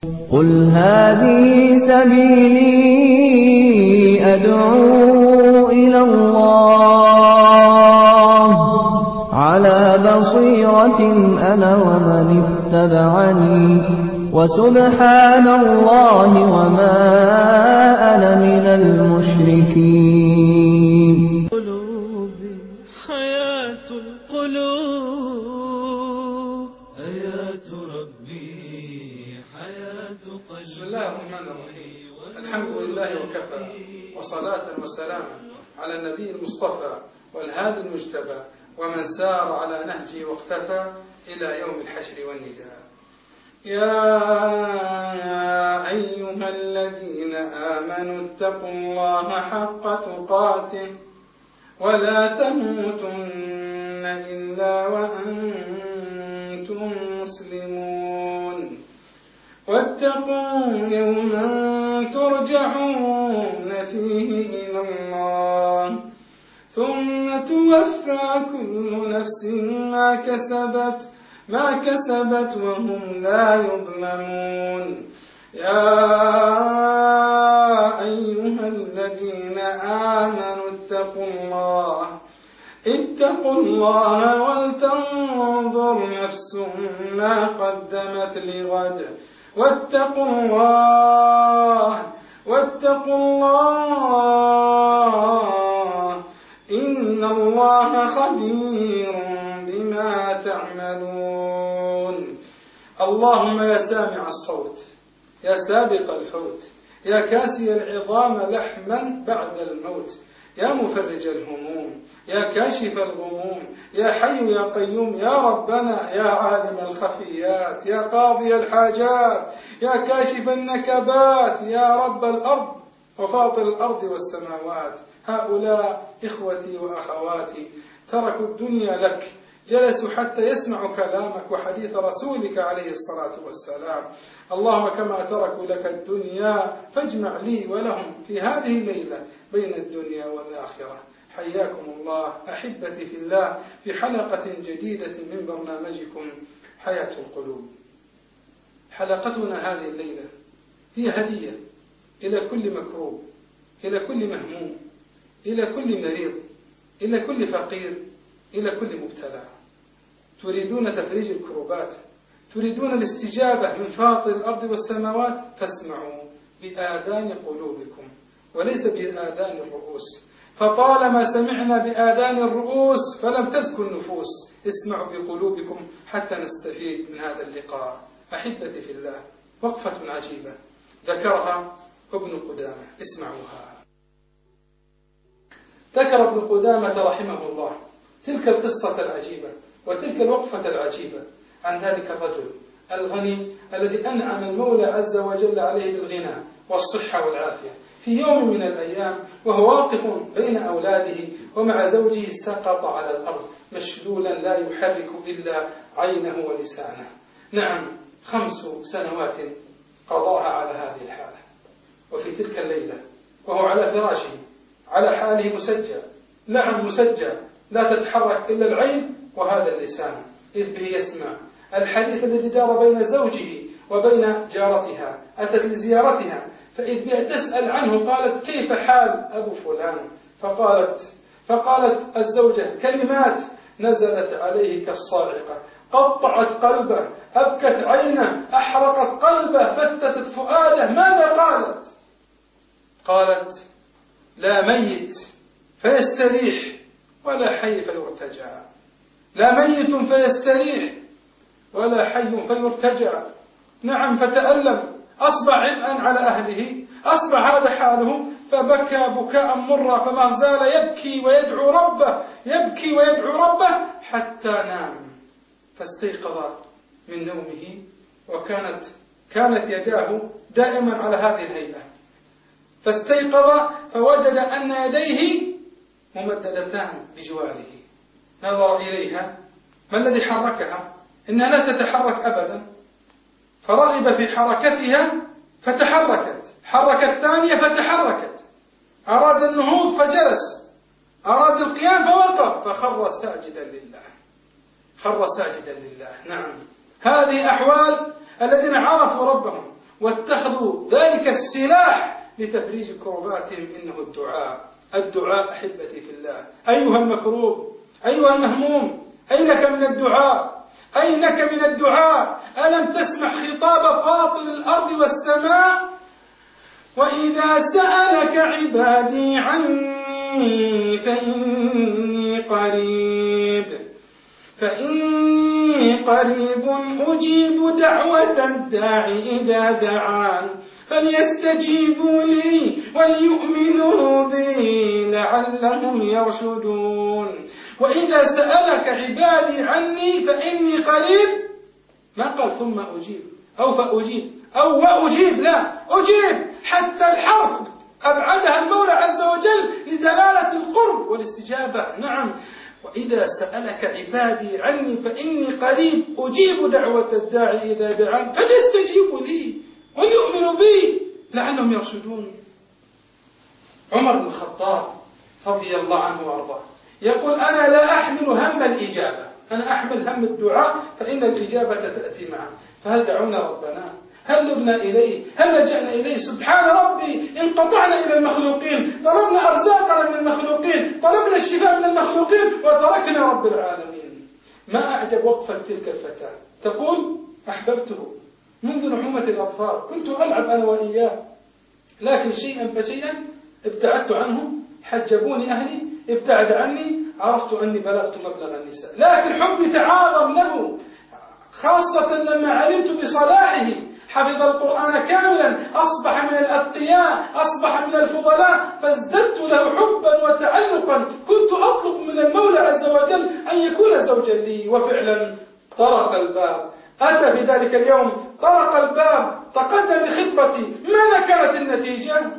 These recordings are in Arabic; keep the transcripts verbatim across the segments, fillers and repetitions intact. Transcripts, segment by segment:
قل هذه سبيلي أدعو إلى الله على بصيرة أنا ومن اتبعني وسبحان الله وما أنا من المشركين. قلوبي حياة القلوب آيات ربي حياة قلبي. بسم الله الرحمن الرحيم. الحمد لله وكفى وصلاة وسلاما على النبي المصطفى والهادي المجتبى ومن سار على نهجه واقتفى إلى يوم الحشر والنداء. يا أيها الذين آمنوا اتقوا الله حق تقاته ولا تموتن إلا وأنتم مسلمون واتقوا يوما ترجعون فيه إلى الله ثم توفى كل نفس ما كسبت ما كسبت وهم لا يظلمون. يا أيها الذين آمنوا اتقوا الله اتقوا الله ولتنظر نفس ما قدمت لغد واتقوا الله واتقوا الله إن الله خبير بما تعملون. اللهم يا سامع الصوت يا سابق الفوت يا كاسي العظام لحما بعد الموت يا مفرج الهموم يا كاشف الغموم يا حي يا قيوم يا ربنا يا عالم الخفيات يا قاضي الحاجات يا كاشف النكبات يا رب الأرض وفاطر الأرض والسماوات. هؤلاء إخوتي وأخواتي تركوا الدنيا لك، جلسوا حتى يسمعوا كلامك وحديث رسولك عليه الصلاة والسلام. اللهم كما تركوا لك الدنيا فاجمع لي ولهم في هذه الليلة بين الدنيا والآخرة. حياكم الله أحبتي في الله في حلقة جديدة من برنامجكم حياة القلوب. حلقتنا هذه الليلة هي هدية إلى كل مكروب، إلى كل مهموم، إلى كل مريض، إلى كل فقير، إلى كل مبتلى. تريدون تفريج الكروبات، تريدون الاستجابة من فاطر الأرض والسماوات، فاسمعوا بآذان قلوبكم وليس بآذان الرؤوس، فطالما سمعنا بآذان الرؤوس فلم تسكن النفوس. اسمعوا بقلوبكم حتى نستفيد من هذا اللقاء. أحبتي في الله، وقفة عجيبة ذكرها ابن قدامة، اسمعوها. ذكر ابن قدامة رحمه الله تلك القصة العجيبة وتلك الوقفة العجيبة عن ذلك الرجل الغني الذي أنعم المولى عز وجل عليه بالغنى والصحة والعافية في يوم من الأيام وهو واقف بين أولاده ومع زوجه سقط على الأرض مشلولا لا يحرك إلا عينه ولسانه. نعم، خمس سنوات قضاها على هذه الحالة. وفي تلك الليلة وهو على فراشه على حاله مسجى، نعم مسجى، لا تتحرك إلا العين وهذا اللسان، إذ به يسمع الحديث الذي دار بين زوجه وبين جارتها. أتت لزيارتها فإذ بها تسأل عنه، قالت كيف حال أبو فلان؟ فقالت فقالت الزوجة كلمات نزلت عليه كالصاعقة، قطعت قلبه، أبكت عينه، أحرقت قلبه، فتتت فؤاده. ماذا قالت؟ قالت لا ميت فيستريح ولا حي فيرتجى، لا ميت فيستريح ولا حي فيرتجى. نعم، فتألم، أصبح عبئا على أهله، أصبح هذا حاله، فبكى بكاء مرا، فما زال يبكي ويدعو ربه، يبكي ويدعو ربه حتى نام. فاستيقظ من نومه وكانت كانت يداه دائما على هذه الهيئة، فاستيقظ فوجد أن يديه ممددتان بجواره. نظر إليها، ما الذي حركها؟ إنها لا تتحرك أبدا، فرغب في حركتها فتحركت، حركت ثانية فتحركت، أراد النهوض فجلس، أراد القيام فوقف، فخر ساجدا لله، خر ساجدا لله. نعم، هذه أحوال الذين عرفوا ربهم واتخذوا ذلك السلاح لتفريج كرباتهم. إنه الدعاء. الدعاء أحبتي في الله. أيها المكروب، أيها المهموم، أينك من الدعاء؟ أينك من الدعاء؟ ألم تسمع خطاب فاطر الأرض والسماء؟ وإذا سألك عبادي عني فإني قريب فإني قريب أجيب دعوة الداع إذا دعان فليستجيبوا لي وليؤمنوا بي لعلهم يرشدون. وإذا سألك عبادي عني فإني قريب، ما قال ثم أجيب أو فأجيب أو وأجيب، لا، أجيب. حتى الحرف أبعدها المولى عز وجل لدلالة القرب والاستجابة. نعم، وإذا سألك عبادي عني فإني قريب أجيب دعوة الداعي إذا دعان فليستجيبوا لي وليؤمنوا بي لعلهم يرشدون. عمر بن الخطاب رضي الله عنه وارضاه يقول: أنا لا أحمل هم الإجابة، أنا أحمل هم الدعاء فإن الإجابة تأتي معه. فهل دعونا ربنا؟ هل لبنا إليه؟ هل لجأنا إليه؟ سبحان ربي، انقطعنا إلى المخلوقين، طلبنا أرزاقنا من المخلوقين، طلبنا الشفاء من المخلوقين، وتركنا رب العالمين. ما أعجب وقفة تلك الفتاة، تقول: أحببته منذ نعومة الأطفال، كنت ألعب أنا وإياه، لكن شيئا فشيئا ابتعدت عنه، حجبوني أهلي، ابتعد عني، عرفت أني بلغت مبلغ النساء، لكن حبي تعاظم له، خاصة لما علمت بصلاحه، حفظ القرآن كاملا، أصبح من الأتقياء، أصبح من الفضلاء، فازددت له حبا وتعلقا. كنت أطلب من المولى عز وجل أن يكون زوجا لي، وفعلا طرق الباب، أتى في ذلك اليوم، طرق الباب، تقدم بخطبتي. ماذا كانت النتيجة؟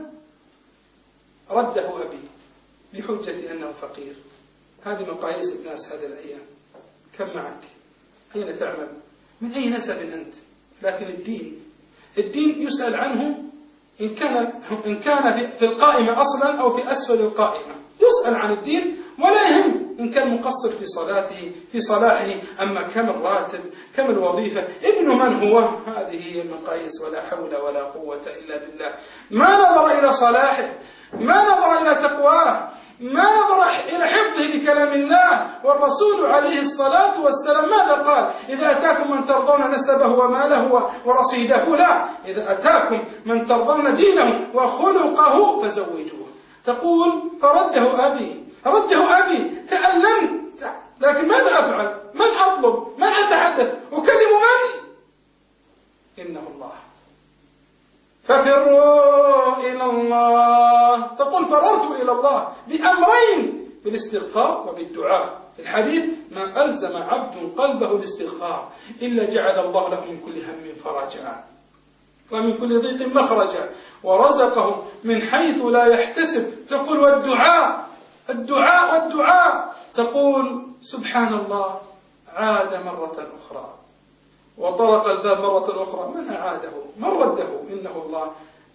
رده أبي بحجة أنه فقير. هذه مقاييس الناس هذه الأيام. كم معك؟ أين تعمل؟ من أي نسب أنت؟ لكن الدين الدين يسأل عنه إن كان إن كان في القائمة أصلا أو في أسفل القائمة، يسأل عن الدين ولا يهم إن كان مقصر في صلاته في صلاحه. أما كم الراتب، كم الوظيفة، ابن من هو، هذه هي المقاييس. ولا حول ولا قوة إلا بالله. ما نظر إلى صلاحه، ما نظر إلى تقواه، ما نظر إلى حفظه لكلام الله. والرسول عليه الصلاة والسلام ماذا قال؟ إذا أتاكم من ترضون نسبه وماله ورصيده، لا، إذا أتاكم من ترضون دينه وخلقه فزوجوه. تقول: فرده أبي، رده أبي، تألمت، لكن ماذا أفعل؟ من أطلب؟ من أتحدث؟ أكلم من؟ إنه الله. ففروا إلى الله. تقول: فررت إلى الله بأمرين، بالاستغفار وبالدعاء. في الحديث: ما ألزم عبد قلبه الاستغفار إلا جعل الله له من كل هم فرجا ومن كل ضيق مخرجا ورزقه من حيث لا يحتسب. تقول: والدعاء الدعاء والدعاء. تقول: سبحان الله، عاد مرة أخرى وطرق الباب مرة أخرى. من أعاده؟ من رده؟ إنه الله.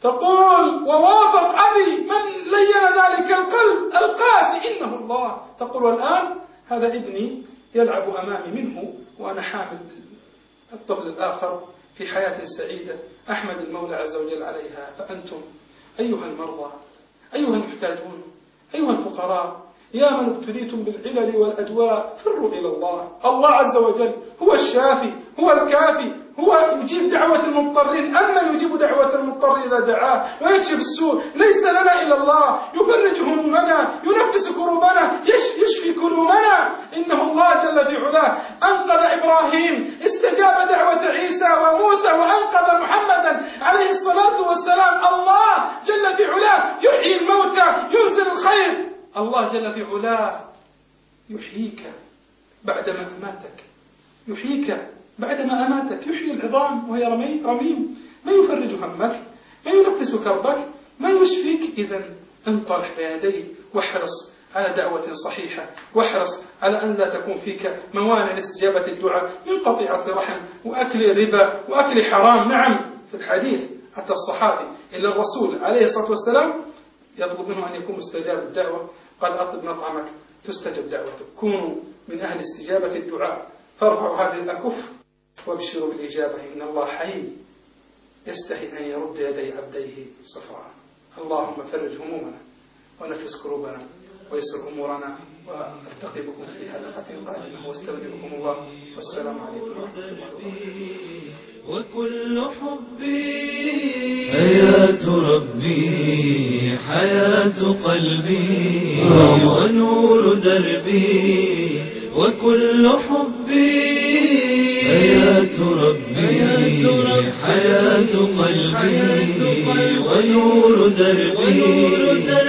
تقول: ووافق أبي، من لين ذلك القلب القاسي؟ إنه الله. تقول: والآن هذا ابني يلعب أمامي منه وأنا حامل الطفل الآخر في حياة سعيدة أحمد المولى عز وجل عليها. فأنتم أيها المرضى، أيها المحتاجون، أيها الفقراء، يا من ابتليتم بالعلل والأدواء، فروا إلى الله. الله عز وجل هو الشافي، هو الكافي، هو يجيب دعوة المضطرين. أما يجيب دعوة المضطر إذا دعاه ويكشف السوء. ليس لنا إلا الله، يفرج همومنا، ينفس كروبنا، يشفي كلومنا. إنه الله جل في علاه أنقذ إبراهيم، استجاب دعوة عيسى وموسى، وأنقذ محمدا عليه الصلاة والسلام. الله جل في علاه يحيي الموتى، ينزل الخير. الله جل في علاه يحييك بعدما أماتك، يحييك بعدما أماتك، يحيي العظام وهي رميم. ما يفرج همك، ما ينفس كربك، ما يشفيك. إذن انطلح بيديه واحرص على دعوة صحيحة، واحرص على أن لا تكون فيك موانع لاستجابة الدعاء من قطيعة رحم وأكل ربا وأكل حرام. نعم، في الحديث حتى الصحابي إلا الرسول عليه الصلاة والسلام يطلب منه أن يكون مستجاب الدعوة، قال: أطلب مطعمك تستجب دعوتك. كونوا من أهل استجابة الدعاء، فارفعوا هذه الأكف وابشروا بالإجابة. إن الله حي يستحي أن يرد يدي عبديه صفراء. اللهم فرج همومنا ونفس كروبنا ويسر أمورنا، وألتقي بكم في حلقة قادمة واستودعكم الله، والسلام عليكم ورحمة الله وبركاته. وكل حبي حياة ربي، حياة قلبي ونور دربي. وكل حبي حياة ربي، حياة قلبي ونور دربي.